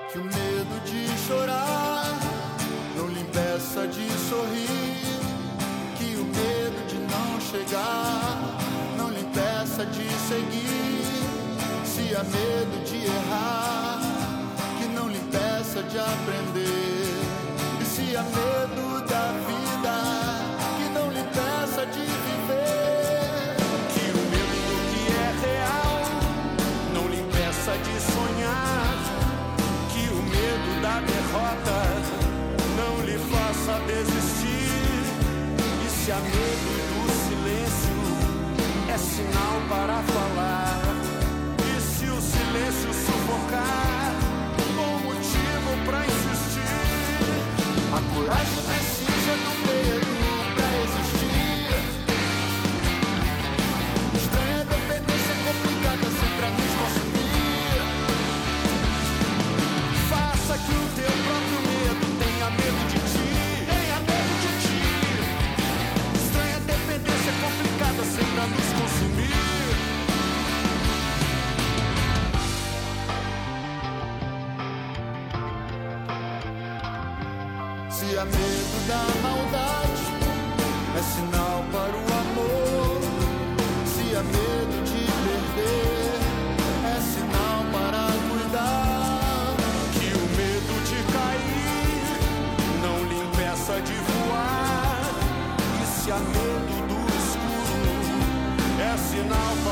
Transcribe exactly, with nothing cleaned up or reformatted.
Que o medo de chorar não lhe impeça de sorrir. Que o medo de não chegar não lhe impeça de seguir. Se há medo de errar, que não lhe impeça de aprender. E se há medo da vida, que não lhe impeça de viver. Que o medo do que é real não lhe impeça de sonhar. Que o medo da derrota não lhe faça desistir. E se há medo do silêncio, é sinal para falar. E se o silêncio sufocar, bom motivo pra insistir. A coragem precisa do medo pra existir. Estranha dependência complicada sempre a nos consumir. Faça que o teu próprio medo tenha medo de ti. Tenha medo de ti. Estranha dependência complicada sempre a nos consumir. Se há medo da maldade, é sinal para o amor. Se há medo de perder, é sinal para cuidar. Que o medo de cair não lhe impeça de voar. E se há medo do escuro, é sinal para